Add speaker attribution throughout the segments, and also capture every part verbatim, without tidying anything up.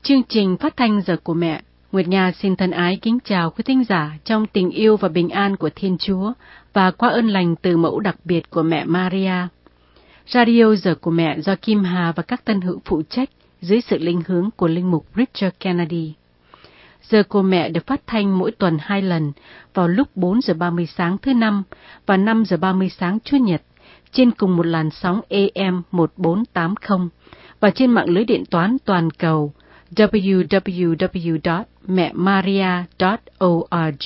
Speaker 1: Chương trình phát thanh Giờ của Mẹ, Nguyệt Nga xin thân ái kính chào quý thính giả trong tình yêu và bình an của Thiên Chúa và qua ơn lành từ mẫu đặc biệt của mẹ Maria. Radio Giờ của Mẹ do Kim Hà và các tân hữu phụ trách dưới sự linh hướng của linh mục Richard Kennedy. Giờ của Mẹ được phát thanh mỗi tuần hai lần vào lúc bốn giờ ba mươi sáng thứ Năm và năm giờ ba mươi sáng Chủ nhật trên cùng một làn sóng A M một bốn tám không và trên mạng lưới điện toán toàn cầu w w w chấm mẹ maria chấm org.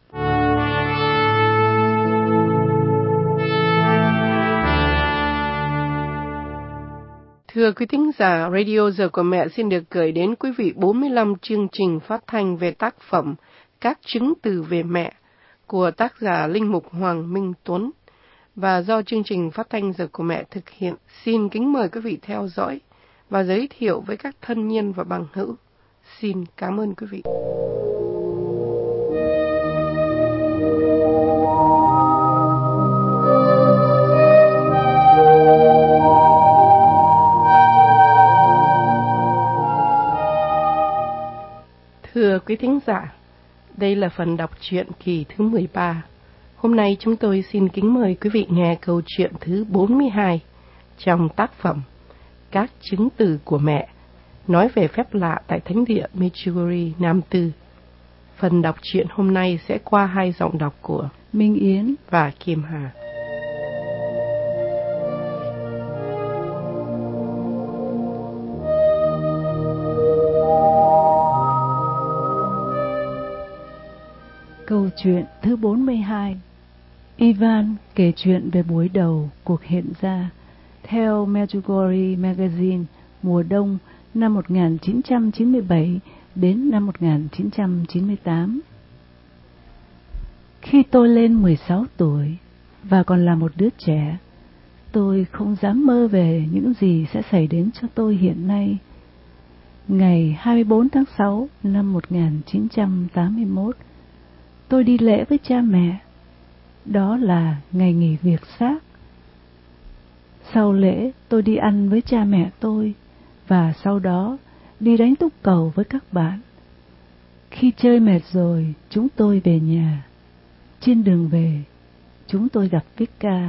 Speaker 2: Thưa quý thính giả, Radio Giờ của Mẹ xin được gửi đến quý vị bốn mươi lăm chương trình phát thanh về tác phẩm Các chứng từ về mẹ của tác giả linh mục Hoàng Minh Tuấn và do chương trình phát thanh Giờ của Mẹ thực hiện. Xin kính mời quý vị theo dõi và giới thiệu với các thân nhân và bằng hữu. Xin cảm ơn quý vị. Thưa quý thính giả, đây là phần đọc truyện kỳ thứ mười ba. Hôm nay chúng tôi xin kính mời quý vị nghe câu chuyện thứ bốn mươi hai trong tác phẩm Các chứng từ của mẹ, nói về phép lạ tại Thánh địa Medjugorje Nam Tư. Phần đọc truyện hôm nay sẽ qua hai giọng đọc của
Speaker 3: Minh Yến
Speaker 2: và Kim Hà.
Speaker 3: Câu chuyện thứ bốn mươi hai. Ivan kể chuyện về buổi đầu cuộc hiện ra theo Medjugorje Magazine mùa đông năm một nghìn chín trăm chín mươi bảy đến năm một nghìn chín trăm chín mươi tám. Khi tôi lên mười sáu tuổi và còn là một đứa trẻ, tôi không dám mơ về những gì sẽ xảy đến cho tôi hiện nay. Ngày hai mươi bốn tháng sáu năm một nghìn chín trăm tám mươi mốt, tôi đi lễ với cha mẹ. Đó là ngày nghỉ việc xác. Sau lễ, tôi đi ăn với cha mẹ tôi, và sau đó đi đánh túc cầu với các bạn. Khi chơi mệt rồi, chúng tôi về nhà. Trên đường về, chúng tôi gặp Vika,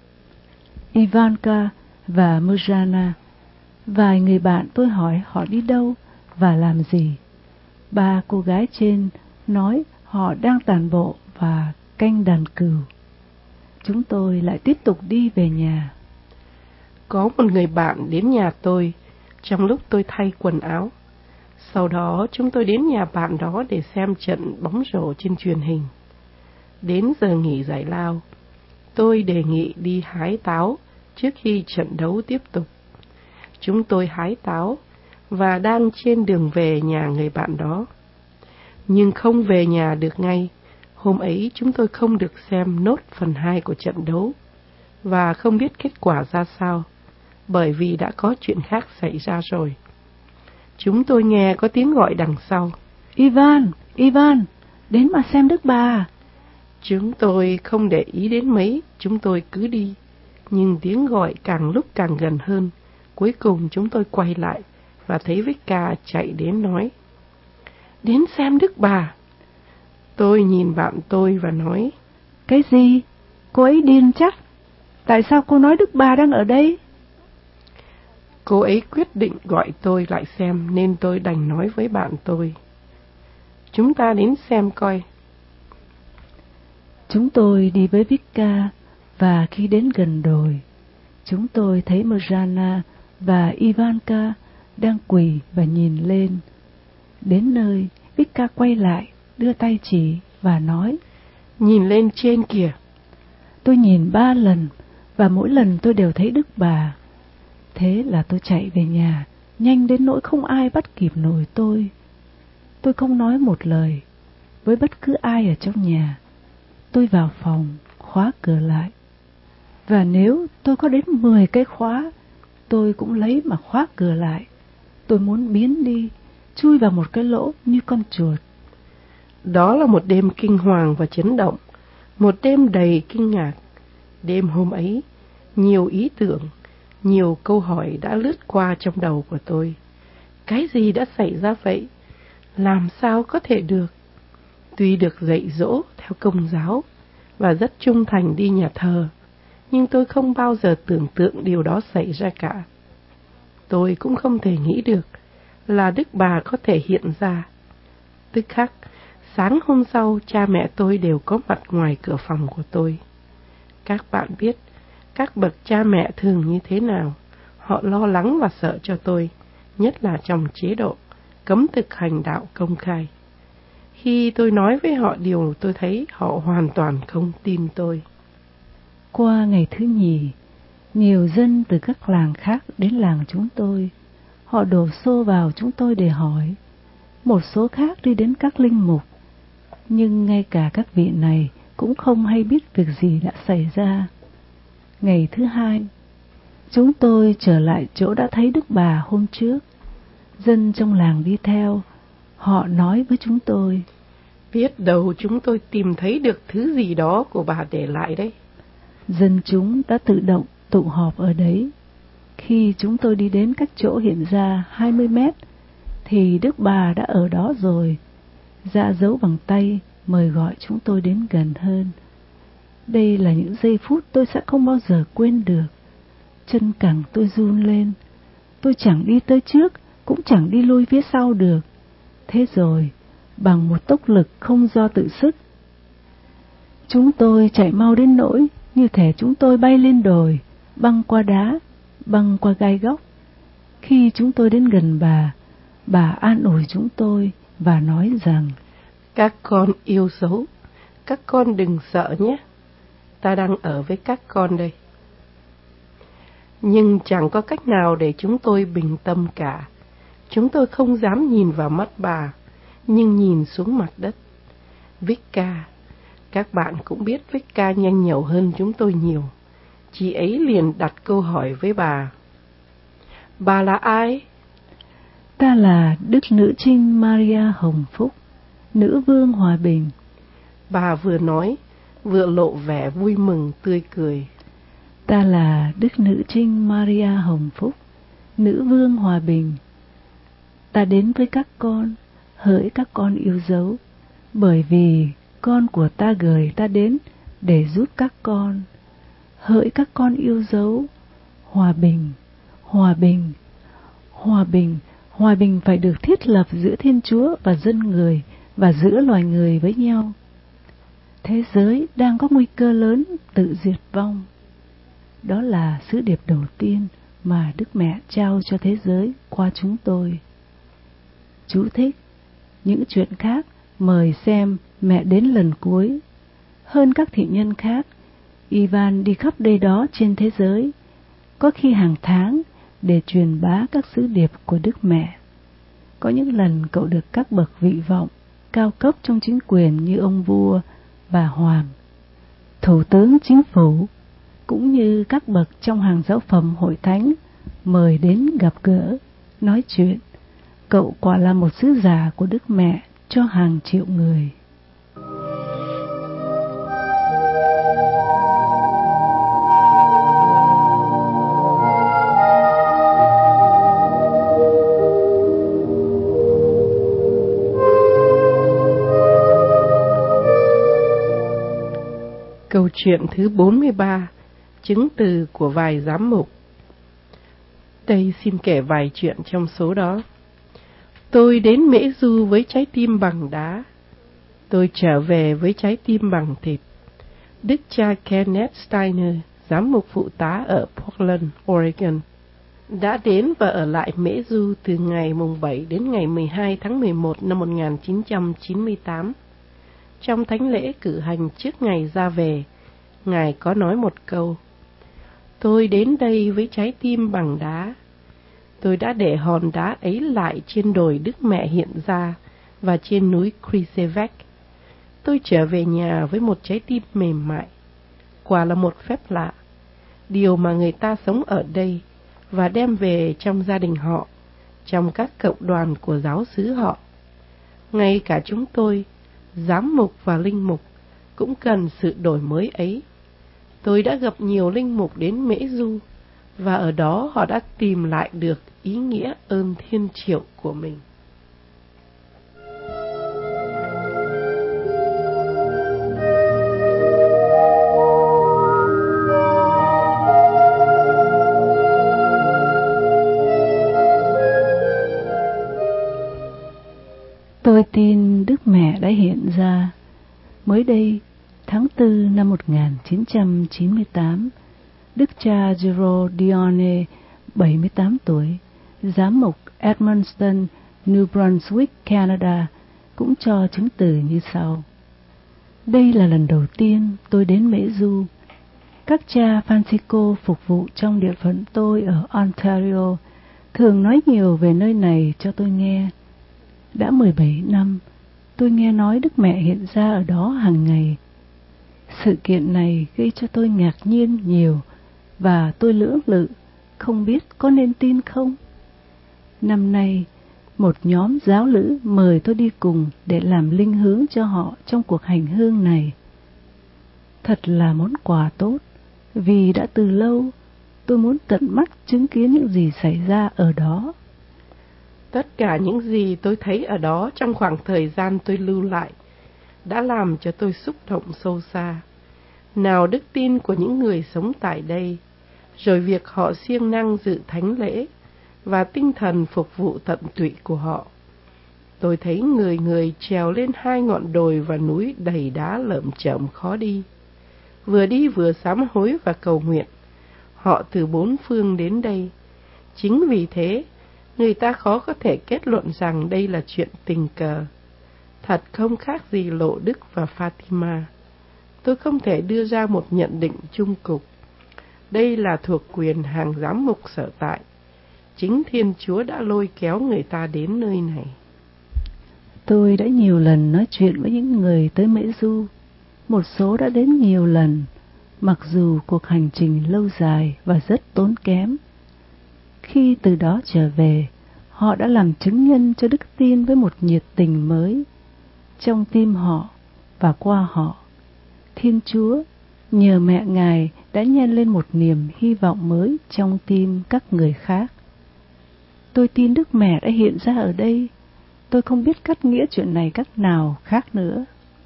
Speaker 3: Ivanka và Mirjana. Vài người bạn tôi hỏi họ đi đâu và làm gì. Ba cô gái trên nói họ đang tản bộ và canh đàn cừu. Chúng tôi lại tiếp tục đi về nhà.
Speaker 2: Có một người bạn đến nhà tôi trong lúc tôi thay quần áo. Sau đó chúng tôi đến nhà bạn đó để xem trận bóng rổ trên truyền hình. Đến giờ nghỉ giải lao, tôi đề nghị đi hái táo trước khi trận đấu tiếp tục. Chúng tôi hái táo và đang trên đường về nhà người bạn đó. Nhưng không về nhà được ngay. Hôm ấy chúng tôi không được xem nốt phần hai của trận đấu và không biết kết quả ra sao, bởi vì đã có chuyện khác xảy ra rồi. Chúng tôi nghe có tiếng gọi đằng sau.
Speaker 3: Ivan, Ivan, đến mà xem Đức Bà.
Speaker 2: Chúng tôi không để ý đến mấy, chúng tôi cứ đi. Nhưng tiếng gọi càng lúc càng gần hơn. Cuối cùng chúng tôi quay lại và thấy Vika chạy đến nói: Đến xem Đức Bà. Tôi nhìn bạn tôi và nói:
Speaker 3: Cái gì? Cô ấy điên chắc. Tại sao cô nói Đức Bà đang ở đây?
Speaker 2: Cô ấy quyết định gọi tôi lại xem nên tôi đành nói với bạn tôi: Chúng ta đến xem coi.
Speaker 3: Chúng tôi đi với Vika và khi đến gần đồi, chúng tôi thấy Mirjana và Ivanka đang quỳ và nhìn lên. Đến nơi, Vika quay lại, đưa tay chỉ và nói:
Speaker 2: Nhìn lên trên kìa.
Speaker 3: Tôi nhìn ba lần và mỗi lần tôi đều thấy Đức Bà. Thế là tôi chạy về nhà, nhanh đến nỗi không ai bắt kịp nổi tôi. Tôi không nói một lời với bất cứ ai ở trong nhà. Tôi vào phòng, khóa cửa lại. Và nếu tôi có đến mười cái khóa, tôi cũng lấy mà khóa cửa lại. Tôi muốn biến đi, chui vào một cái lỗ như con chuột.
Speaker 2: Đó là một đêm kinh hoàng và chấn động, một đêm đầy kinh ngạc. Đêm hôm ấy, nhiều ý tưởng, nhiều câu hỏi đã lướt qua trong đầu của tôi. Cái gì đã xảy ra vậy? Làm sao có thể được? Tuy được dạy dỗ theo Công giáo và rất trung thành đi nhà thờ, nhưng tôi không bao giờ tưởng tượng điều đó xảy ra cả. Tôi cũng không thể nghĩ được là Đức Bà có thể hiện ra. Tức khắc, sáng hôm sau, cha mẹ tôi đều có mặt ngoài cửa phòng của tôi. Các bạn biết, các bậc cha mẹ thường như thế nào. Họ lo lắng và sợ cho tôi, nhất là trong chế độ cấm thực hành đạo công khai. Khi tôi nói với họ điều tôi thấy, họ hoàn toàn không tin tôi.
Speaker 3: Qua ngày thứ nhì, nhiều dân từ các làng khác đến làng chúng tôi. Họ đổ xô vào chúng tôi để hỏi. Một số khác đi đến các linh mục. Nhưng ngay cả các vị này cũng không hay biết việc gì đã xảy ra. Ngày thứ hai, chúng tôi trở lại chỗ đã thấy Đức Bà hôm trước. Dân trong làng đi theo. Họ nói với chúng tôi:
Speaker 2: Biết đâu chúng tôi tìm thấy được thứ gì đó của bà để lại đấy.
Speaker 3: Dân chúng đã tự động tụ họp ở đấy. Khi chúng tôi đi đến cách chỗ hiện ra hai mươi mét, thì Đức Bà đã ở đó rồi, ra dấu bằng tay mời gọi chúng tôi đến gần hơn. Đây là những giây phút tôi sẽ không bao giờ quên được. Chân cẳng tôi run lên. Tôi chẳng đi tới trước, cũng chẳng đi lui phía sau được. Thế rồi, bằng một tốc lực không do tự sức, chúng tôi chạy mau đến nỗi như thể chúng tôi bay lên đồi, băng qua đá, băng qua gai góc. Khi chúng tôi đến gần bà, bà an ủi chúng tôi và nói rằng:
Speaker 2: Các con yêu dấu, các con đừng sợ nhé. Ta đang ở với các con đây. Nhưng chẳng có cách nào để chúng tôi bình tâm cả. Chúng tôi không dám nhìn vào mắt bà, nhưng nhìn xuống mặt đất. Vicka, các bạn cũng biết Vicka nhanh nhẩu hơn chúng tôi nhiều. Chị ấy liền đặt câu hỏi với bà: Bà là ai?
Speaker 3: Ta là Đức Nữ Trinh Maria Hồng Phúc, Nữ Vương Hòa Bình.
Speaker 2: Bà vừa nói, vừa lộ vẻ vui mừng tươi cười.
Speaker 3: Ta là Đức Nữ Trinh Maria Hồng Phúc, Nữ Vương Hòa Bình. Ta đến với các con, hỡi các con yêu dấu, bởi vì con của ta gửi ta đến để giúp các con. Hỡi các con yêu dấu, hòa bình, hòa bình, hòa bình, hòa bình phải được thiết lập giữa Thiên Chúa và dân người, và giữa loài người với nhau. Thế giới đang có nguy cơ lớn tự diệt vong. Đó là sứ điệp đầu tiên mà Đức Mẹ trao cho thế giới qua chúng tôi. Chú thích: những chuyện khác mời xem Mẹ đến lần cuối. Hơn các thị nhân khác, Ivan đi khắp đây đó trên thế giới, có khi hàng tháng, để truyền bá các sứ điệp của Đức Mẹ. Có những lần cậu được các bậc vị vọng cao cấp trong chính quyền như ông vua, bà hoàng, thủ tướng chính phủ, cũng như các bậc trong hàng giáo phẩm hội thánh mời đến gặp gỡ, nói chuyện. Cậu quả là một sứ giả của Đức Mẹ cho hàng triệu người.
Speaker 2: Câu chuyện thứ bốn mươi ba, chứng từ của vài giám mục. Đây xin kể vài chuyện trong số đó. Tôi đến Mễ Du với trái tim bằng đá. Tôi trở về với trái tim bằng thịt. Đức cha Kenneth Steiner, giám mục phụ tá ở Portland, Oregon, đã đến và ở lại Mễ Du từ ngày mùng bảy đến ngày mười hai tháng mười một năm một nghìn chín trăm chín mươi tám. Trong thánh lễ cử hành trước ngày ra về, Ngài có nói một câu: Tôi đến đây với trái tim bằng đá. Tôi đã để hòn đá ấy lại trên đồi Đức Mẹ hiện ra và trên núi Krizevek. Tôi trở về nhà với một trái tim mềm mại. Quả là một phép lạ, điều mà người ta sống ở đây và đem về trong gia đình họ, trong các cộng đoàn của giáo xứ họ. Ngay cả chúng tôi, giám mục và linh mục, cũng cần sự đổi mới ấy. Tôi đã gặp nhiều linh mục đến Mễ Du, và ở đó họ đã tìm lại được ý nghĩa ơn thiên triệu của mình.
Speaker 3: Tôi tin Đức Mẹ đã hiện ra. Mới đây, tháng tư năm một nghìn chín trăm chín mươi tám, Đức cha Gero Dione, bảy mươi tám tuổi, giám mục Edmundston, New Brunswick, Canada, cũng cho chứng từ như sau. Đây là lần đầu tiên tôi đến Mễ Du. Các cha Francisco phục vụ trong địa phận tôi ở Ontario thường nói nhiều về nơi này cho tôi nghe. Đã mười bảy năm, tôi nghe nói Đức Mẹ hiện ra ở đó hàng ngày. Sự kiện này gây cho tôi ngạc nhiên nhiều, và tôi lưỡng lự, không biết có nên tin không. Năm nay, một nhóm giáo lữ mời tôi đi cùng để làm linh hướng cho họ trong cuộc hành hương này. Thật là món quà tốt, vì đã từ lâu tôi muốn tận mắt chứng kiến những gì xảy ra ở đó.
Speaker 2: Tất cả những gì tôi thấy ở đó trong khoảng thời gian tôi lưu lại đã làm cho tôi xúc động sâu xa. Nào đức tin của những người sống tại đây, rồi việc họ siêng năng dự thánh lễ, và tinh thần phục vụ tận tụy của họ. Tôi thấy người người trèo lên hai ngọn đồi và núi đầy đá lởm chởm khó đi, vừa đi vừa sám hối và cầu nguyện. Họ từ bốn phương đến đây. Chính vì thế, người ta khó có thể kết luận rằng đây là chuyện tình cờ. Thật không khác gì Lộ Đức và Fatima. Tôi không thể đưa ra một nhận định chung cục. Đây là thuộc quyền hàng giám mục sở tại. Chính Thiên Chúa đã lôi kéo người ta đến nơi này.
Speaker 3: Tôi đã nhiều lần nói chuyện với những người tới Mễ Du. Một số đã đến nhiều lần, mặc dù cuộc hành trình lâu dài và rất tốn kém. Khi từ đó trở về, họ đã làm chứng nhân cho đức tin với một nhiệt tình mới. Trong tim họ và qua họ, Thiên Chúa nhờ mẹ Ngài đã nhen lên một niềm hy vọng mới trong tim các người khác. Tôi tin Đức Mẹ đã hiện ra ở đây. Tôi không biết cắt nghĩa chuyện này cách nào khác nữa.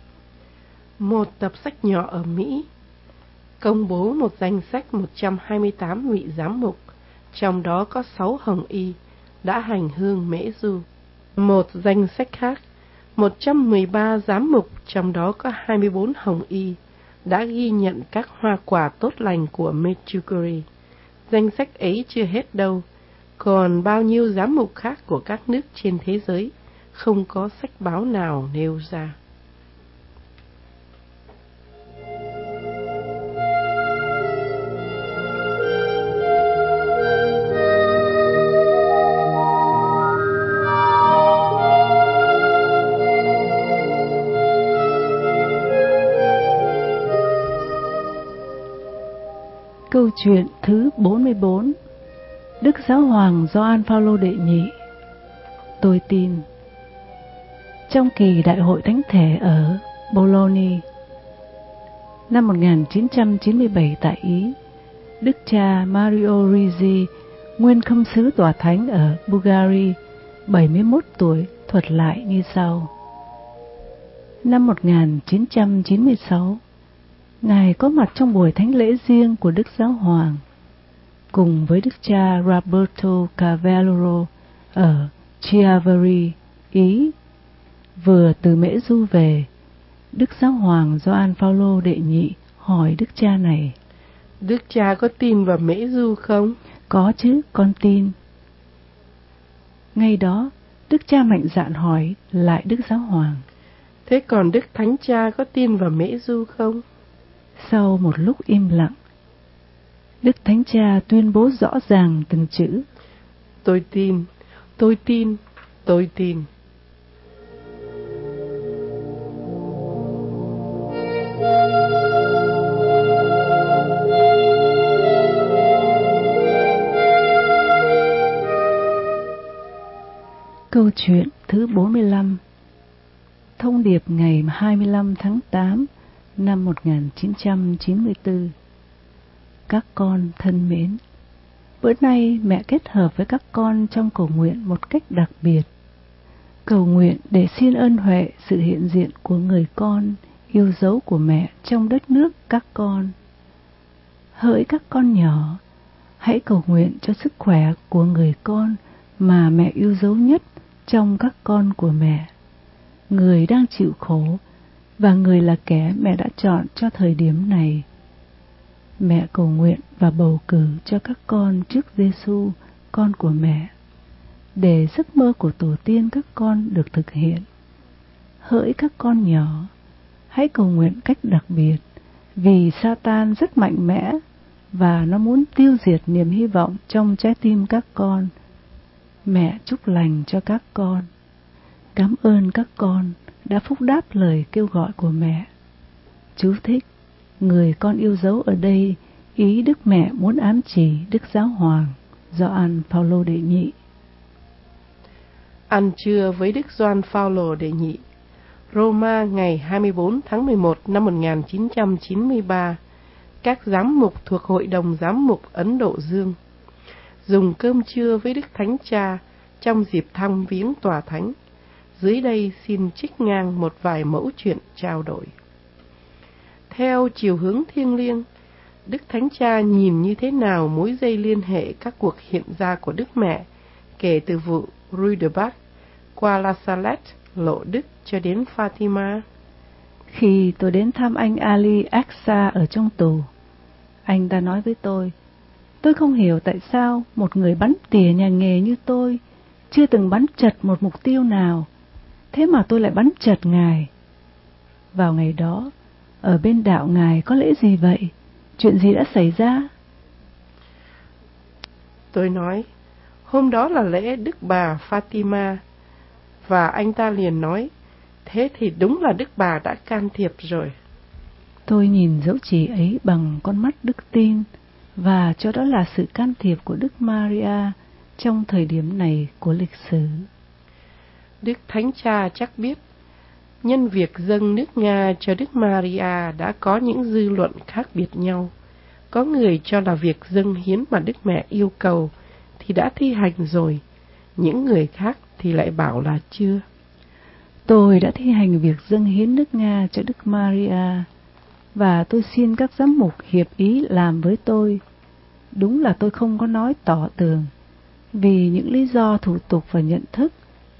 Speaker 2: Một tập sách nhỏ ở Mỹ công bố một danh sách một trăm hai mươi tám vị giám mục, trong đó có sáu hồng y đã hành hương Mễ Du. Một danh sách khác, một trăm mười ba giám mục, trong đó có hai mươi bốn hồng y đã ghi nhận các hoa quả tốt lành của Medjugorje. Danh sách ấy chưa hết đâu, còn bao nhiêu giám mục khác của các nước trên thế giới không có sách báo nào nêu ra.
Speaker 3: Câu chuyện thứ bốn mươi bốn. Đức Giáo hoàng Gioan Phaolô đệ nhị. Tôi tin. Trong kỳ đại hội thánh thể ở Bologna năm một nghìn chín trăm chín mươi bảy tại Ý, Đức cha Mario Rizzi, nguyên khâm sứ tòa thánh ở Bulgaria, bảy mươi mốt tuổi, thuật lại như sau. Năm một nghìn chín trăm chín mươi sáu, Ngài có mặt trong buổi thánh lễ riêng của Đức Giáo hoàng, cùng với Đức cha Roberto Cavallero ở Chiavari, Ý. Vừa từ Mễ Du về, Đức Giáo hoàng Gioan Phaolô đệ nhị hỏi Đức cha này:
Speaker 2: Đức cha có tin vào Mễ Du không?
Speaker 3: Có chứ, con tin. Ngay đó, Đức cha mạnh dạn hỏi lại Đức Giáo hoàng:
Speaker 2: Thế còn Đức Thánh Cha có tin vào Mễ Du không?
Speaker 3: Sau một lúc im lặng, Đức Thánh Cha tuyên bố rõ ràng từng chữ:
Speaker 2: Tôi tin, tôi tin, tôi tin.
Speaker 3: Câu chuyện thứ bốn mươi lăm. Thông điệp ngày hai mươi lăm tháng tám năm một nghìn chín trăm chín mươi tư. Các con thân mến, Bữa nay mẹ kết hợp với các con trong cầu nguyện một cách đặc biệt. Cầu nguyện để xin ơn huệ sự hiện diện của người con yêu dấu của mẹ trong đất nước các con. Hỡi các con nhỏ, hãy cầu nguyện cho sức khỏe của người con mà mẹ yêu dấu nhất trong các con của mẹ, người đang chịu khổ và người là kẻ mẹ đã chọn cho thời điểm này. Mẹ cầu nguyện và bầu cử cho các con trước Giêsu, con của mẹ, để giấc mơ của tổ tiên các con được thực hiện. Hỡi các con nhỏ, hãy cầu nguyện cách đặc biệt, vì Satan rất mạnh mẽ và nó muốn tiêu diệt niềm hy vọng trong trái tim các con. Mẹ chúc lành cho các con. Cảm ơn các con đã phúc đáp lời kêu gọi của mẹ. Chú thích: người con yêu dấu ở đây, ý Đức Mẹ muốn ám chỉ Đức Giáo Hoàng Gioan Phaolô đệ nhị.
Speaker 2: Ăn trưa với Đức Gioan Phaolô đệ nhị, Roma ngày hai mươi bốn tháng mười một năm một nghìn chín trăm chín mươi ba. Các giám mục thuộc Hội đồng Giám mục Ấn Độ Dương dùng cơm trưa với Đức Thánh Cha trong dịp thăm viếng tòa thánh. Dưới đây xin trích ngang một vài mẫu chuyện trao đổi. Theo chiều hướng thiêng liêng, Đức Thánh Cha nhìn như thế nào mối dây liên hệ các cuộc hiện ra của Đức Mẹ kể từ vụ Rue de Bac qua La Salette, Lộ Đức cho đến Fatima?
Speaker 3: Khi tôi đến thăm anh Ali Aksa ở trong tù, anh ta nói với tôi, tôi không hiểu tại sao một người bắn tỉa nhà nghề như tôi chưa từng bắn chật một mục tiêu nào, thế mà tôi lại bắn chật Ngài. Vào ngày đó, ở bên đạo Ngài có lễ gì vậy? Chuyện gì đã xảy ra?
Speaker 2: Tôi nói, hôm đó là lễ Đức Bà Fatima, và anh ta liền nói, thế thì đúng là Đức Bà đã can thiệp rồi.
Speaker 3: Tôi nhìn dấu chỉ ấy bằng con mắt đức tin, và cho đó là sự can thiệp của Đức Maria trong thời điểm này của lịch sử.
Speaker 2: Đức Thánh Cha chắc biết, nhân việc dâng nước Nga cho Đức Maria đã có những dư luận khác biệt nhau. Có người cho là việc dâng hiến mà Đức Mẹ yêu cầu thì đã thi hành rồi, những người khác thì lại bảo là chưa.
Speaker 3: Tôi đã thi hành việc dâng hiến nước Nga cho Đức Maria, và tôi xin các giám mục hiệp ý làm với tôi. Đúng là tôi không có nói tỏ tường, vì những lý do thủ tục và nhận thức.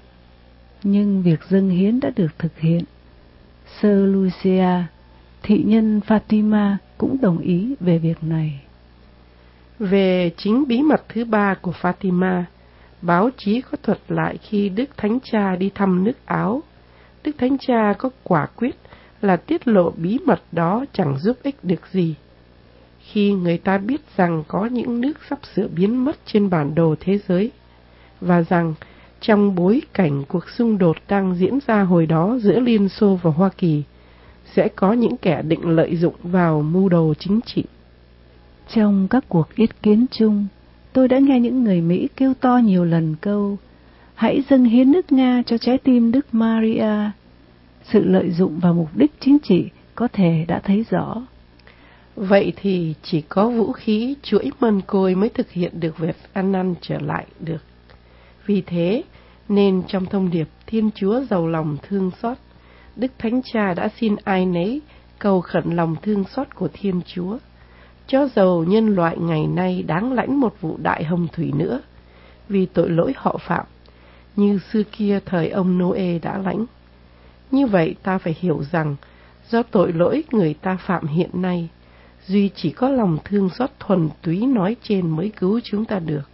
Speaker 3: Nhưng việc dâng hiến đã được thực hiện. Sơ Lucia, thị nhân Fatima cũng đồng ý về việc này.
Speaker 2: Về chính bí mật thứ ba của Fatima, báo chí có thuật lại khi Đức Thánh Cha đi thăm nước Áo. Đức Thánh Cha có quả quyết là tiết lộ bí mật đó chẳng giúp ích được gì. Khi người ta biết rằng có những nước sắp sửa biến mất trên bản đồ thế giới, và rằng trong bối cảnh cuộc xung đột đang diễn ra hồi đó giữa Liên Xô và Hoa Kỳ, sẽ có những kẻ định lợi dụng vào mưu đồ chính trị.
Speaker 3: Trong các cuộc ý kiến chung, tôi đã nghe những người Mỹ kêu to nhiều lần câu, hãy dâng hiến nước Nga cho trái tim Đức Maria. Sự lợi dụng vào mục đích chính trị có thể đã thấy rõ.
Speaker 2: Vậy thì chỉ có vũ khí chuỗi mân côi mới thực hiện được việc ăn năn trở lại được. Vì thế, nên trong thông điệp Thiên Chúa giàu lòng thương xót, Đức Thánh Cha đã xin ai nấy cầu khẩn lòng thương xót của Thiên Chúa, cho dầu nhân loại ngày nay đáng lãnh một vụ đại hồng thủy nữa, vì tội lỗi họ phạm, như xưa kia thời ông Noe đã lãnh. Như vậy ta phải hiểu rằng, do tội lỗi người ta phạm hiện nay, duy chỉ có lòng thương xót thuần túy nói trên mới cứu chúng ta được.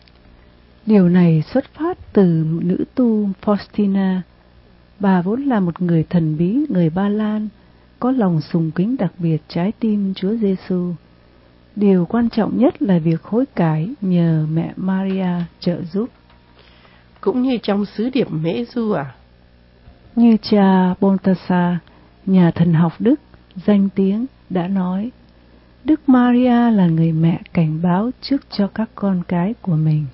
Speaker 3: Điều này xuất phát từ nữ tu Faustina. Bà vốn là một người thần bí người Ba Lan, có lòng sùng kính đặc biệt trái tim Chúa Giêsu. Điều quan trọng nhất là việc hối cải nhờ mẹ Maria trợ giúp.
Speaker 2: Cũng như trong sứ điệp Mễ Du à?
Speaker 3: Như cha Balthasar, nhà thần học Đức danh tiếng đã nói, Đức Maria là người mẹ cảnh báo trước cho các con cái của mình.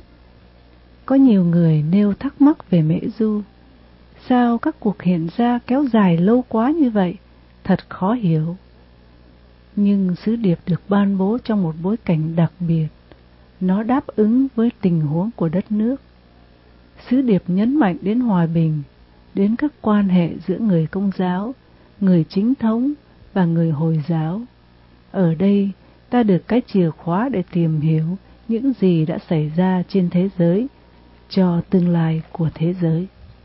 Speaker 3: Có nhiều người nêu thắc mắc về Mễ Du. Sao các cuộc hiện ra kéo dài lâu quá như vậy? Thật khó hiểu. Nhưng sứ điệp được ban bố trong một bối cảnh đặc biệt, nó đáp ứng với tình huống của đất nước. Sứ điệp nhấn mạnh đến hòa bình, đến các quan hệ giữa người Công giáo, người Chính thống và người Hồi giáo. Ở đây, ta được cái chìa khóa để tìm hiểu những gì đã xảy ra trên thế giới, cho tương lai của thế giới.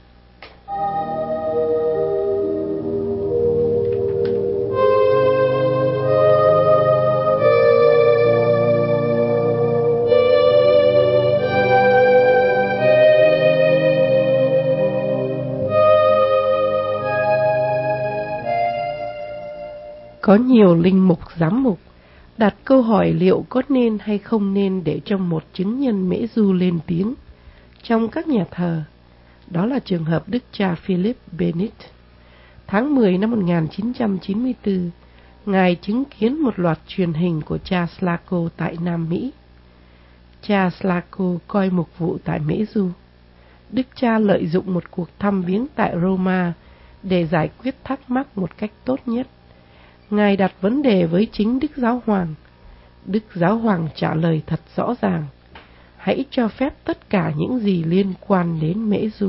Speaker 2: Có nhiều linh mục giám mục đặt câu hỏi liệu có nên hay không nên để cho một chứng nhân mễ du lên tiếng trong các nhà thờ. Đó là trường hợp Đức cha Philip Bennett. Tháng mười năm một nghìn chín trăm chín mươi tư, Ngài chứng kiến một loạt truyền hình của cha Slako tại Nam Mỹ. Cha Slako coi mục vụ tại Mễ Du. Đức cha lợi dụng một cuộc thăm viếng tại Roma để giải quyết thắc mắc một cách tốt nhất. Ngài đặt vấn đề với chính Đức Giáo Hoàng. Đức Giáo Hoàng trả lời thật rõ ràng: hãy cho phép tất cả những gì liên quan đến Mễ Du.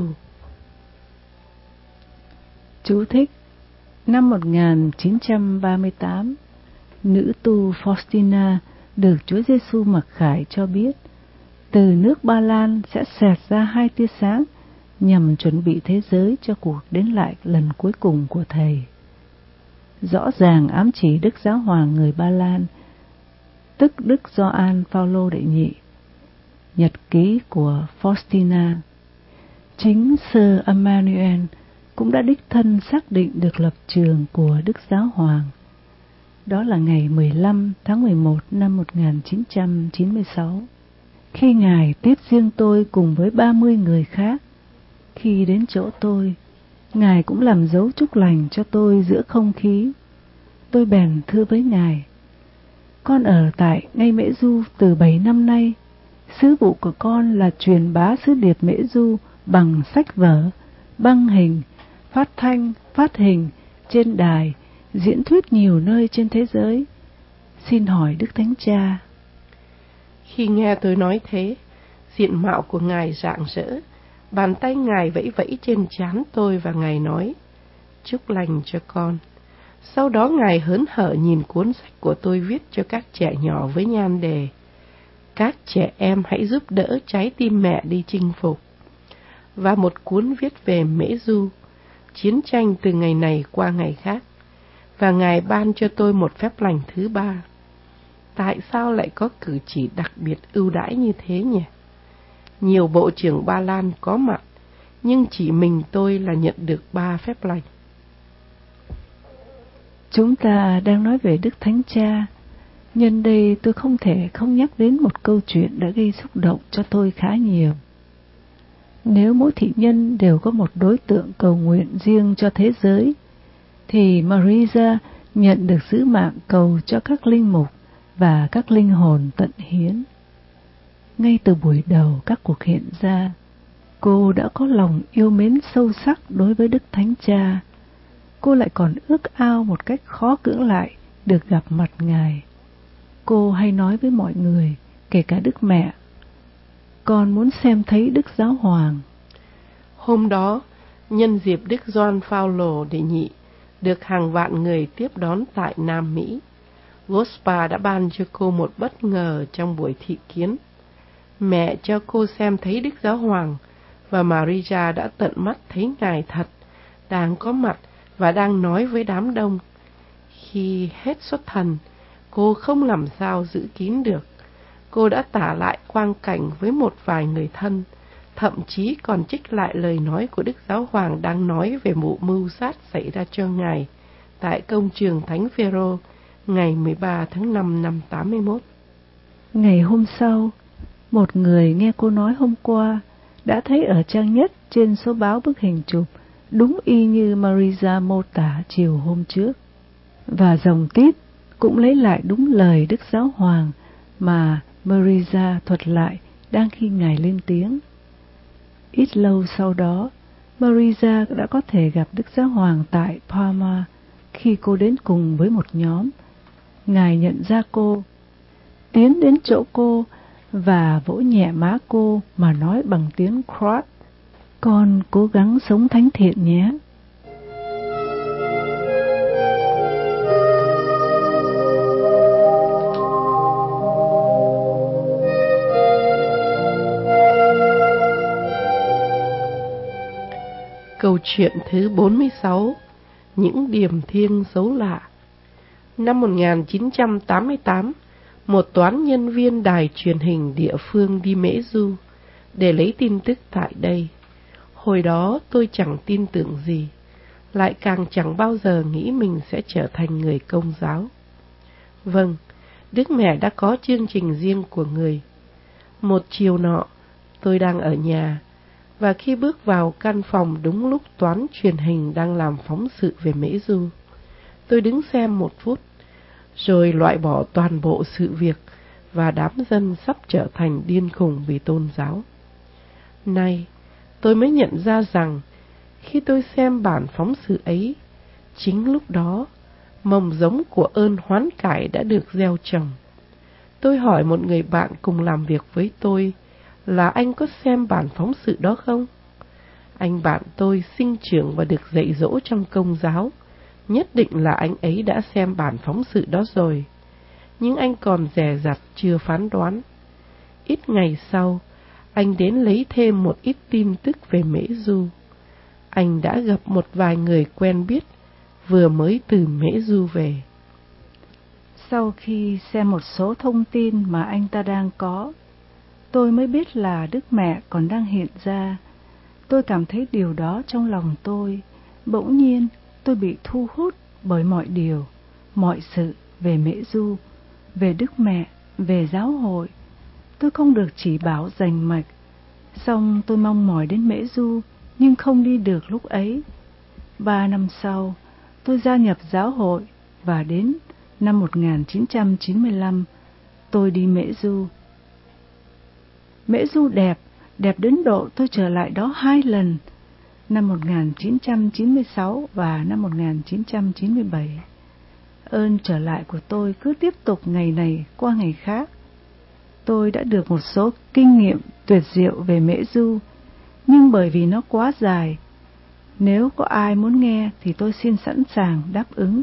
Speaker 3: Chú thích: Năm một nghìn chín trăm ba mươi tám, nữ tu Faustina được Chúa Giêsu mặc khải cho biết từ nước Ba Lan sẽ xẹt ra hai tia sáng nhằm chuẩn bị thế giới cho cuộc đến lại lần cuối cùng của Thầy. Rõ ràng ám chỉ Đức Giáo Hoàng người Ba Lan, tức Đức Gioan Phaolô đệ nhị. Nhật ký của Faustina. Chính Sơ Emmanuel cũng đã đích thân xác định được lập trường của Đức Giáo Hoàng. Đó là ngày mười lăm tháng mười một năm một nghìn chín trăm chín mươi sáu, khi Ngài tiếp riêng tôi cùng với ba mươi người khác. Khi đến chỗ tôi, Ngài cũng làm dấu chúc lành cho tôi giữa không khí. Tôi bèn thưa với Ngài: con ở tại ngay Mễ Du từ bảy năm nay. Sứ vụ của con là truyền bá sứ điệp Mễ Du bằng sách vở, băng hình, phát thanh, phát hình, trên đài, diễn thuyết nhiều nơi trên thế giới. Xin hỏi Đức Thánh Cha.
Speaker 2: Khi nghe tôi nói thế, diện mạo của Ngài rạng rỡ, bàn tay Ngài vẫy vẫy trên trán tôi và Ngài nói: chúc lành cho con. Sau đó Ngài hớn hở nhìn cuốn sách của tôi viết cho các trẻ nhỏ với nhan đề: các trẻ em hãy giúp đỡ trái tim mẹ đi chinh phục, và một cuốn viết về Mễ Du, chiến tranh từ ngày này qua ngày khác. Và Ngài ban cho tôi một phép lành thứ ba. Tại sao lại có cử chỉ đặc biệt ưu đãi như thế nhỉ? Nhiều bộ trưởng Ba Lan có mặt, nhưng chỉ mình tôi là nhận được ba phép lành.
Speaker 3: Chúng ta đang nói về Đức Thánh Cha. Nhân đây tôi không thể không nhắc đến một câu chuyện đã gây xúc động cho tôi khá nhiều. Nếu mỗi thị nhân đều có một đối tượng cầu nguyện riêng cho thế giới, thì Maria nhận được sứ mạng cầu cho các linh mục và các linh hồn tận hiến. Ngay từ buổi đầu các cuộc hiện ra, cô đã có lòng yêu mến sâu sắc đối với Đức Thánh Cha. Cô lại còn ước ao một cách khó cưỡng lại được gặp mặt Ngài. Cô hay nói với mọi người, kể cả Đức Mẹ: con muốn xem thấy Đức Giáo Hoàng.
Speaker 2: Hôm đó, nhân dịp Đức Gioan Phaolô đệ nhị được hàng vạn người tiếp đón tại Nam Mỹ, Gospa đã ban cho cô một bất ngờ trong buổi thị kiến. Mẹ cho cô xem thấy Đức Giáo Hoàng, và Maria đã tận mắt thấy Ngài thật, đang có mặt và đang nói với đám đông. Khi hết xuất thần, cô không làm sao giữ kín được. Cô đã tả lại quang cảnh với một vài người thân, thậm chí còn trích lại lời nói của Đức Giáo Hoàng đang nói về vụ mưu sát xảy ra cho Ngài tại công trường Thánh Phêrô ngày mười ba tháng năm năm tám mươi mốt.
Speaker 3: Ngày hôm sau, một người nghe cô nói hôm qua đã thấy ở trang nhất trên số báo bức hình chụp đúng y như Maria mô tả chiều hôm trước. Và dòng tít cũng lấy lại đúng lời Đức Giáo Hoàng mà Maria thuật lại đang khi Ngài lên tiếng. Ít lâu sau đó, Maria đã có thể gặp Đức Giáo Hoàng tại Parma khi cô đến cùng với một nhóm. Ngài nhận ra cô, tiến đến chỗ cô và vỗ nhẹ má cô mà nói bằng tiếng Croat: "Con cố gắng sống thánh thiện nhé."
Speaker 2: Câu chuyện thứ bốn mươi sáu. Những điềm thiêng xấu lạ. Năm một nghìn chín trăm tám mươi tám, một toán nhân viên đài truyền hình địa phương đi Mễ Du để lấy tin tức tại đây. Hồi đó tôi chẳng tin tưởng gì, lại càng chẳng bao giờ nghĩ mình sẽ trở thành người Công giáo. Vâng, Đức Mẹ đã có chương trình riêng của người. Một chiều nọ, tôi đang ở nhà, và khi bước vào căn phòng đúng lúc toán truyền hình đang làm phóng sự về Mễ Du, tôi đứng xem một phút, rồi loại bỏ toàn bộ sự việc và đám dân sắp trở thành điên khùng vì tôn giáo. Nay, tôi mới nhận ra rằng, khi tôi xem bản phóng sự ấy, chính lúc đó, mầm giống của ơn hoán cải đã được gieo trồng. Tôi hỏi một người bạn cùng làm việc với tôi là anh có xem bản phóng sự đó không? Anh bạn tôi sinh trưởng và được dạy dỗ trong Công giáo, nhất định là anh ấy đã xem bản phóng sự đó rồi. Nhưng anh còn dè dặt chưa phán đoán. Ít ngày sau, anh đến lấy thêm một ít tin tức về Mễ Du. Anh đã gặp một vài người quen biết, vừa mới từ Mễ Du về.
Speaker 3: Sau khi xem một số thông tin mà anh ta đang có, tôi mới biết là Đức Mẹ còn đang hiện ra. Tôi cảm thấy điều đó trong lòng tôi. Bỗng nhiên, tôi bị thu hút bởi mọi điều, mọi sự về Mễ Du, về Đức Mẹ, về giáo hội. Tôi không được chỉ bảo rành mạch, song tôi mong mỏi đến Mễ Du, nhưng không đi được lúc ấy. Ba năm sau, tôi gia nhập giáo hội, và đến năm một nghìn chín trăm chín mươi lăm, tôi đi Mễ Du. Mễ Du đẹp, đẹp đến độ tôi trở lại đó hai lần, năm một nghìn chín trăm chín mươi sáu và năm một nghìn chín trăm chín mươi bảy. Ơn trở lại của tôi cứ tiếp tục ngày này qua ngày khác. Tôi đã được một số kinh nghiệm tuyệt diệu về Mễ Du, nhưng bởi vì nó quá dài, nếu có ai muốn nghe thì tôi xin sẵn sàng đáp ứng.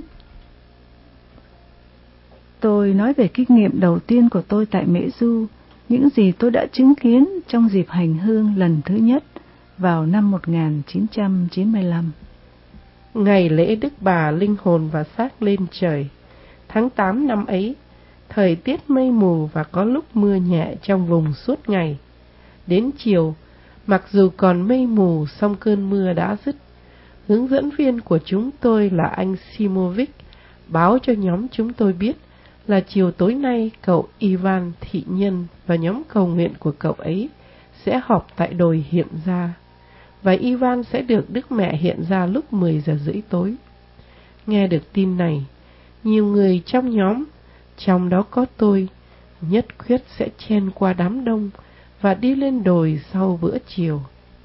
Speaker 3: Tôi nói về kinh nghiệm đầu tiên của tôi tại Mễ Du, những gì tôi đã chứng kiến trong dịp hành hương lần thứ nhất vào năm một nghìn chín trăm chín mươi lăm.
Speaker 2: Ngày lễ Đức Bà Linh Hồn và Xác lên trời, tháng tám năm ấy, thời tiết mây mù và có lúc mưa nhẹ trong vùng suốt ngày. Đến chiều, mặc dù còn mây mù song cơn mưa đã dứt, hướng dẫn viên của chúng tôi là anh Simovic báo cho nhóm chúng tôi biết là chiều tối nay cậu Ivan Thị Nhân và nhóm cầu nguyện của cậu ấy sẽ họp tại đồi Hiện Ra, và Ivan sẽ được Đức Mẹ hiện ra lúc mười giờ rưỡi tối. Nghe được tin này, nhiều người trong nhóm, trong đó có tôi, nhất quyết sẽ chen qua đám đông và đi lên đồi sau bữa chiều.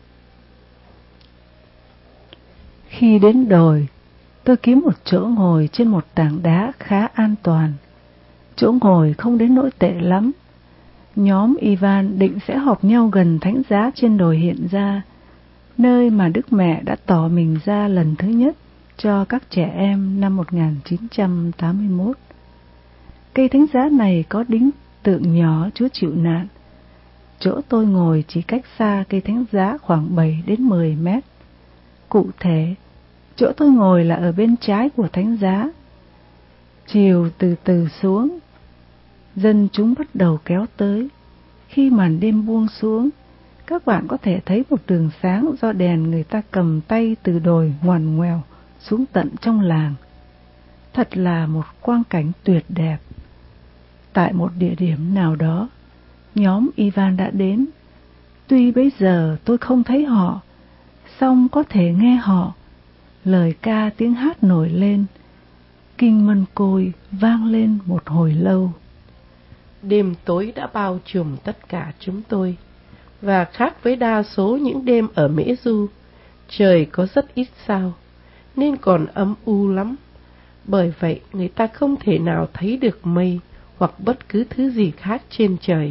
Speaker 3: Khi đến đồi, tôi kiếm một chỗ ngồi trên một tảng đá khá an toàn. Chỗ ngồi không đến nỗi tệ lắm. Nhóm Ivan định sẽ họp nhau gần thánh giá trên đồi Hiện Ra, nơi mà Đức Mẹ đã tỏ mình ra lần thứ nhất cho các trẻ em năm một nghìn chín trăm tám mươi mốt. Cây thánh giá này có đính tượng nhỏ Chúa chịu nạn. Chỗ tôi ngồi chỉ cách xa cây thánh giá khoảng bảy đến mười mét. Cụ thể, chỗ tôi ngồi là ở bên trái của thánh giá. Chiều từ từ xuống, dân chúng bắt đầu kéo tới. Khi màn đêm buông xuống, các bạn có thể thấy một đường sáng do đèn người ta cầm tay từ đồi ngoằn ngoèo xuống tận trong làng. Thật là một quang cảnh tuyệt đẹp. Tại một địa điểm nào đó, nhóm Ivan đã đến. Tuy bây giờ tôi không thấy họ, song có thể nghe họ. Lời ca tiếng hát nổi lên, kinh mân côi vang lên một hồi lâu.
Speaker 2: Đêm tối đã bao trùm tất cả chúng tôi, và khác với đa số những đêm ở Mễ Du, trời có rất ít sao, nên còn âm u lắm. Bởi vậy người ta không thể nào thấy được mây hoặc bất cứ thứ gì khác trên trời,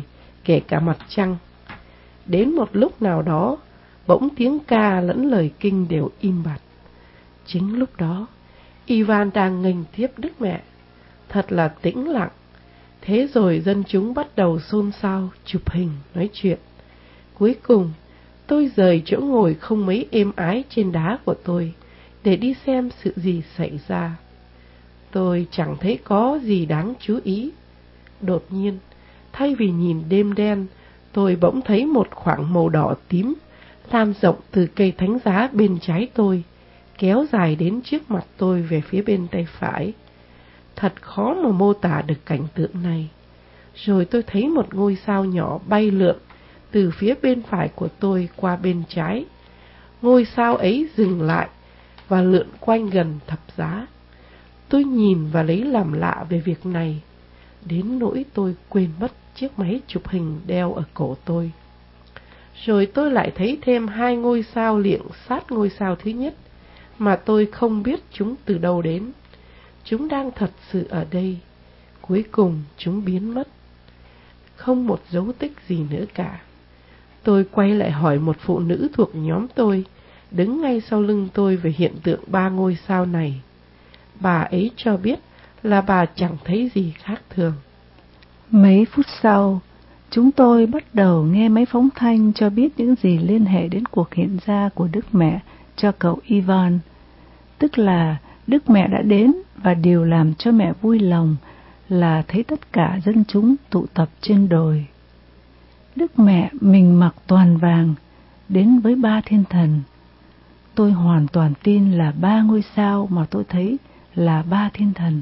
Speaker 2: kể cả mặt trăng. Đến một lúc nào đó, bỗng tiếng ca lẫn lời kinh đều im bặt. Chính lúc đó, Ivan đang nghênh tiếp Đức Mẹ. Thật là tĩnh lặng. Thế rồi dân chúng bắt đầu xôn xao, chụp hình, nói chuyện. Cuối cùng, tôi rời chỗ ngồi không mấy êm ái trên đá của tôi để đi xem sự gì xảy ra. Tôi chẳng thấy có gì đáng chú ý. Đột nhiên, thay vì nhìn đêm đen, tôi bỗng thấy một khoảng màu đỏ tím lan rộng từ cây thánh giá bên trái tôi, kéo dài đến trước mặt tôi về phía bên tay phải. Thật khó mà mô tả được cảnh tượng này. Rồi tôi thấy một ngôi sao nhỏ bay lượn từ phía bên phải của tôi qua bên trái. Ngôi sao ấy dừng lại và lượn quanh gần thập giá. Tôi nhìn và lấy làm lạ về việc này, đến nỗi tôi quên mất chiếc máy chụp hình đeo ở cổ tôi. Rồi tôi lại thấy thêm hai ngôi sao liệng sát ngôi sao thứ nhất, mà tôi không biết chúng từ đâu đến. Chúng đang thật sự ở đây. Cuối cùng chúng biến mất. Không một dấu tích gì nữa cả. Tôi quay lại hỏi một phụ nữ thuộc nhóm tôi, đứng ngay sau lưng tôi, về hiện tượng ba ngôi sao này. Bà ấy cho biết là bà chẳng thấy gì khác thường.
Speaker 3: Mấy phút sau, chúng tôi bắt đầu nghe máy phóng thanh cho biết những gì liên hệ đến cuộc hiện ra của Đức Mẹ cho cậu Ivan. Tức là Đức Mẹ đã đến, và điều làm cho mẹ vui lòng là thấy tất cả dân chúng tụ tập trên đồi. Đức Mẹ mình mặc toàn vàng, đến với ba thiên thần. Tôi hoàn toàn tin là ba ngôi sao mà tôi thấy là ba thiên thần.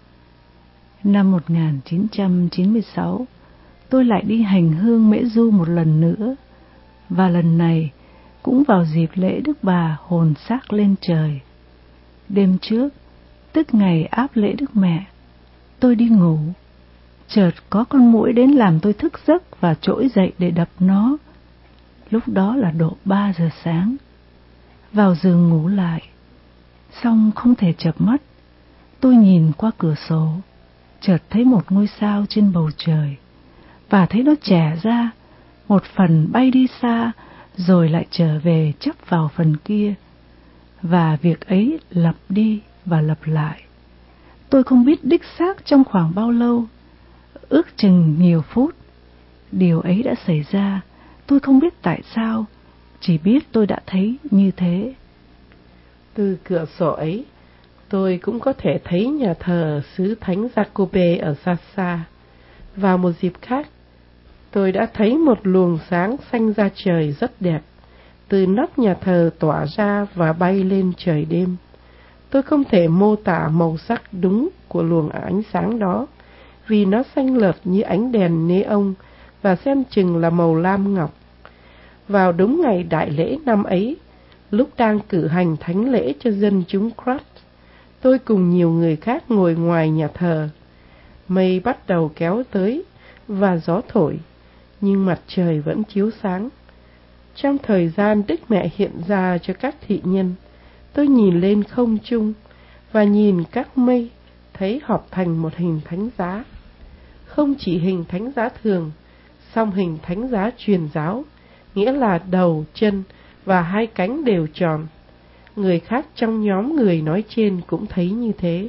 Speaker 3: Năm một nghìn chín trăm chín mươi sáu, tôi lại đi hành hương Mễ Du một lần nữa, và lần này cũng vào dịp lễ Đức Bà hồn xác lên trời. Đêm trước, tức ngày áp lễ Đức Mẹ, tôi đi ngủ. Chợt có con muỗi đến làm tôi thức giấc và trỗi dậy để đập nó. Lúc đó là độ ba giờ sáng. Vào giường ngủ lại, xong không thể chợp mắt. Tôi nhìn qua cửa sổ, chợt thấy một ngôi sao trên bầu trời, và thấy nó chẻ ra, một phần bay đi xa, rồi lại trở về chắp vào phần kia. Và việc ấy lặp đi và lặp lại. Tôi không biết đích xác trong khoảng bao lâu, ước chừng nhiều phút. Điều ấy đã xảy ra, tôi không biết tại sao, chỉ biết tôi đã thấy như thế.
Speaker 2: Từ cửa sổ ấy, tôi cũng có thể thấy nhà thờ xứ Thánh Giacôbê ở xa xa. Vào một dịp khác, tôi đã thấy một luồng sáng xanh ra trời rất đẹp, từ nóc nhà thờ tỏa ra và bay lên trời đêm. Tôi không thể mô tả màu sắc đúng của luồng ánh sáng đó, vì nó xanh lợt như ánh đèn neon và xem chừng là màu lam ngọc. Vào đúng ngày đại lễ năm ấy, lúc đang cử hành thánh lễ cho dân chúng Krat, tôi cùng nhiều người khác ngồi ngoài nhà thờ. Mây bắt đầu kéo tới và gió thổi, nhưng mặt trời vẫn chiếu sáng. Trong thời gian Đức Mẹ hiện ra cho các thị nhân, tôi nhìn lên không trung và nhìn các mây, thấy họp thành một hình thánh giá. Không chỉ hình thánh giá thường, song hình thánh giá truyền giáo, nghĩa là đầu, chân và hai cánh đều tròn. Người khác trong nhóm người nói trên cũng thấy như thế.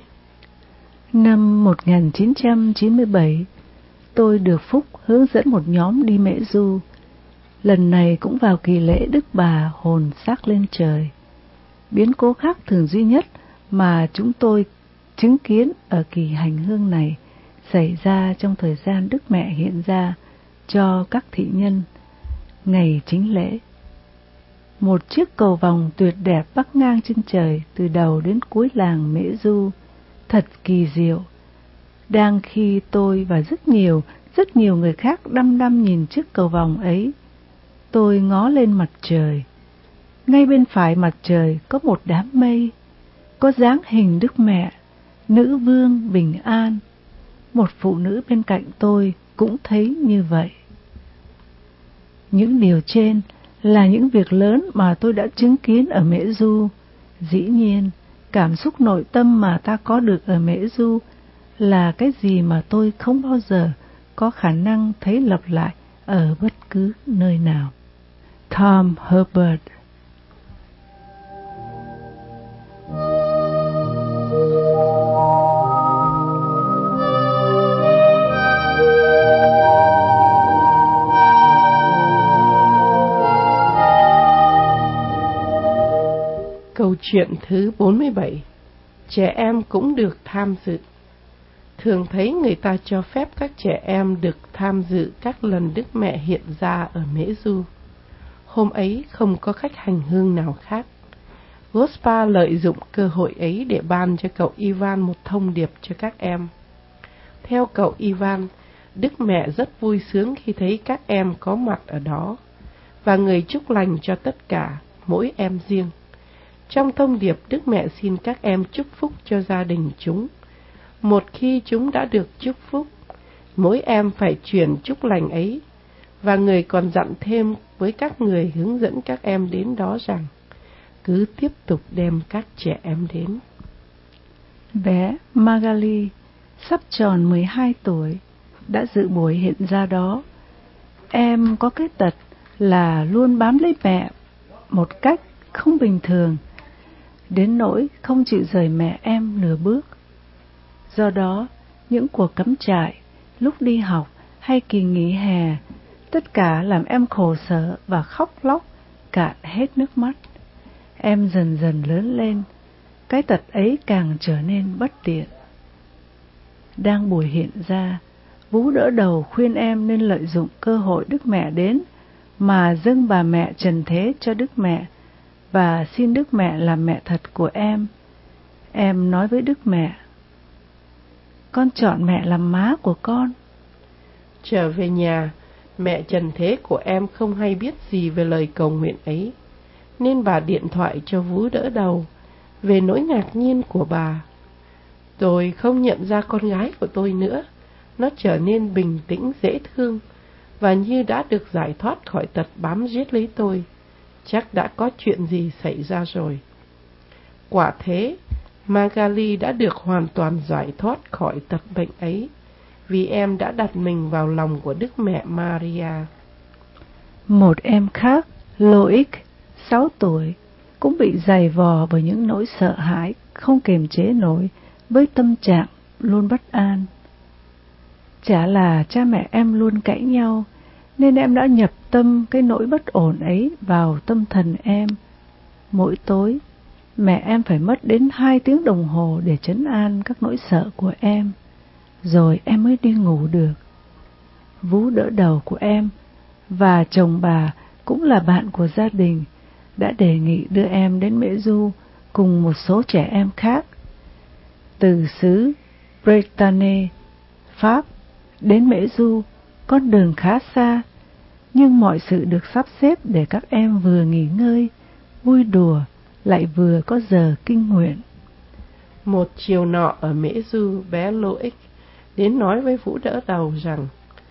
Speaker 3: Năm một nghìn chín trăm chín mươi bảy, tôi được phúc hướng dẫn một nhóm đi Mễ Du. Lần này cũng vào kỳ lễ Đức Bà hồn xác lên trời. Biến cố khác thường duy nhất mà chúng tôi chứng kiến ở kỳ hành hương này xảy ra trong thời gian Đức Mẹ hiện ra cho các thị nhân ngày chính lễ. Một chiếc cầu vòng tuyệt đẹp bắc ngang trên trời từ đầu đến cuối làng Mễ Du, thật kỳ diệu. Đang khi tôi và rất nhiều, rất nhiều người khác đăm đăm nhìn chiếc cầu vòng ấy, tôi ngó lên mặt trời. Ngay bên phải mặt trời có một đám mây, có dáng hình Đức Mẹ, nữ vương bình an. Một phụ nữ bên cạnh tôi cũng thấy như vậy. Những điều trên là những việc lớn mà tôi đã chứng kiến ở Mễ Du. Dĩ nhiên, cảm xúc nội tâm mà ta có được ở Mễ Du là cái gì mà tôi không bao giờ có khả năng thấy lặp lại ở bất cứ nơi nào. Tom Herbert.
Speaker 2: Câu chuyện thứ bốn mươi bảy. Trẻ em cũng được tham dự. Thường thấy người ta cho phép các trẻ em được tham dự các lần Đức Mẹ hiện ra ở Mễ Du. Hôm ấy không có khách hành hương nào khác. Gospa lợi dụng cơ hội ấy để ban cho cậu Ivan một thông điệp cho các em. Theo cậu Ivan, Đức Mẹ rất vui sướng khi thấy các em có mặt ở đó, và người chúc lành cho tất cả, mỗi em riêng. Trong thông điệp, Đức Mẹ xin các em chúc phúc cho gia đình chúng. Một khi chúng đã được chúc phúc, mỗi em phải truyền chúc lành ấy, và người còn dặn thêm với các người hướng dẫn các em đến đó rằng cứ tiếp tục đem các trẻ em đến.
Speaker 3: Bé Magali sắp tròn mười hai tuổi đã dự buổi hiện ra đó. Em có cái tật là luôn bám lấy mẹ một cách không bình thường, đến nỗi không chịu rời mẹ em nửa bước. Do đó, những cuộc cắm trại, lúc đi học hay kỳ nghỉ hè, tất cả làm em khổ sở và khóc lóc cạn hết nước mắt. Em dần dần lớn lên, cái tật ấy càng trở nên bất tiện. Đang buổi hiện ra, Vú đỡ đầu khuyên em nên lợi dụng cơ hội Đức Mẹ đến mà dâng bà mẹ trần thế cho Đức Mẹ và xin Đức Mẹ làm mẹ thật của em. Em nói với Đức Mẹ: con chọn mẹ làm má của con.
Speaker 2: Trở về nhà, mẹ trần thế của em không hay biết gì về lời cầu nguyện ấy, nên bà điện thoại cho Vú đỡ đầu về nỗi ngạc nhiên của bà. Tôi không nhận ra con gái của tôi nữa, nó trở nên bình tĩnh dễ thương và như đã được giải thoát khỏi tật bám giết lấy tôi. Chắc đã có chuyện gì xảy ra rồi. Quả thế, Magali đã được hoàn toàn giải thoát khỏi tật bệnh ấy, vì em đã đặt mình vào lòng của Đức Mẹ Maria.
Speaker 3: Một em khác, Loic, sáu tuổi, cũng bị dày vò bởi những nỗi sợ hãi không kiềm chế nổi, với tâm trạng luôn bất an. Chả là cha mẹ em luôn cãi nhau, nên em đã nhập tâm cái nỗi bất ổn ấy vào tâm thần em. Mỗi tối, mẹ em phải mất đến hai tiếng đồng hồ để trấn an các nỗi sợ của em, rồi em mới đi ngủ được. Vú đỡ đầu của em và chồng bà cũng là bạn của gia đình, đã đề nghị đưa em đến Mễ Du cùng một số trẻ em khác. Từ xứ Bretagne, Pháp đến Mễ Du, con đường khá xa, nhưng mọi sự được sắp xếp để các em vừa nghỉ ngơi, vui đùa, lại vừa có giờ kinh nguyện.
Speaker 2: Một chiều nọ ở Mễ Du, bé Loic đến nói với Vú đỡ đầu rằng: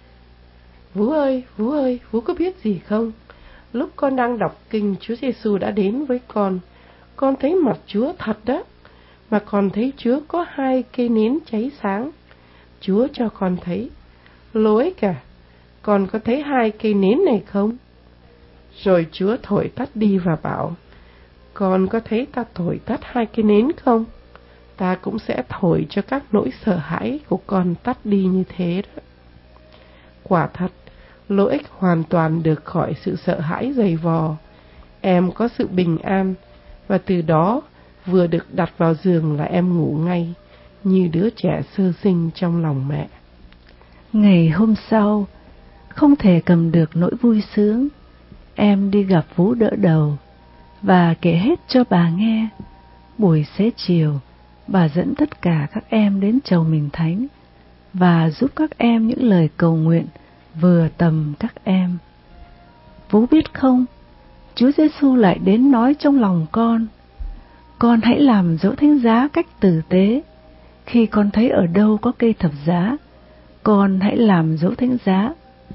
Speaker 2: Vú ơi, Vú ơi, Vú có biết gì không? Lúc con đang đọc kinh, Chúa Giêsu đã đến với con. Con thấy mặt Chúa thật đó, mà còn thấy Chúa có hai cây nến cháy sáng. Chúa cho con thấy. Loic à, con có thấy hai cây nến này không? Rồi Chúa thổi tắt đi và bảo: con có thấy ta thổi tắt hai cây nến không? Ta cũng sẽ thổi cho các nỗi sợ hãi của con tắt đi như thế đó. Quả thật, Loic hoàn toàn được khỏi sự sợ hãi dày vò. Em có sự bình an, và từ đó vừa được đặt vào giường là em ngủ ngay, như đứa trẻ sơ sinh trong lòng mẹ.
Speaker 3: Ngày hôm sau, không thể cầm được nỗi vui sướng, em đi gặp Vú đỡ đầu và kể hết cho bà nghe. Buổi xế chiều, bà dẫn tất cả các em đến chầu Mình Thánh và giúp các em những lời cầu nguyện vừa tầm các em. Vú biết không, Chúa Giêsu lại đến nói trong lòng con: con hãy làm dỗ thánh giá cách tử tế. Khi con thấy ở đâu có cây thập giá, con hãy làm dỗ thánh giá.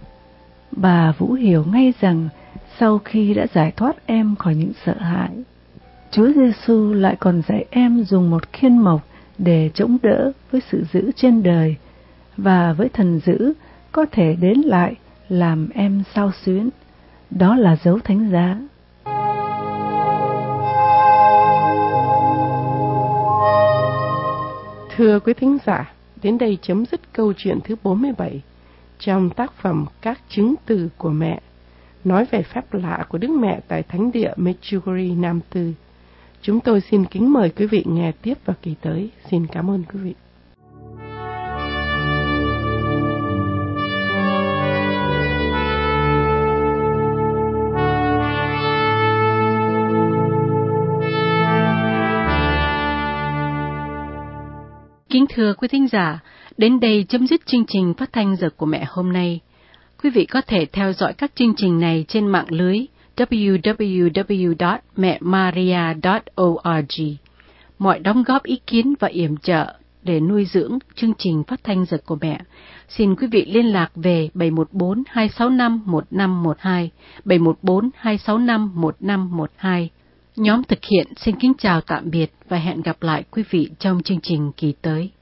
Speaker 3: Bà Vũ hiểu ngay rằng sau khi đã giải thoát em khỏi những sợ hãi, Chúa Giêsu lại còn dạy em dùng một khiên mộc để chống đỡ với sự dữ trên đời, và với thần dữ có thể đến lại làm em xao xuyến, đó là dấu thánh giá.
Speaker 2: Thưa quý thính giả, đến đây chấm dứt câu chuyện thứ bốn mươi bảy trong tác phẩm Các chứng từ của mẹ, nói về phép lạ của Đức Mẹ tại Thánh địa Medjugorje Nam Tư. Chúng tôi xin kính mời quý vị nghe tiếp vào kỳ tới. Xin cảm ơn quý vị.
Speaker 1: Kính thưa quý thính giả, đến đây chấm dứt chương trình phát thanh Giờ của Mẹ hôm nay. Quý vị có thể theo dõi các chương trình này trên mạng lưới w w w chấm mẹ maria chấm org. Mọi đóng góp ý kiến và yểm trợ để nuôi dưỡng chương trình phát thanh Giờ của Mẹ, xin quý vị liên lạc về bảy một bốn hai sáu năm một năm một hai, bảy một bốn hai sáu năm một năm một hai. Nhóm thực hiện xin kính chào tạm biệt và hẹn gặp lại quý vị trong chương trình kỳ tới.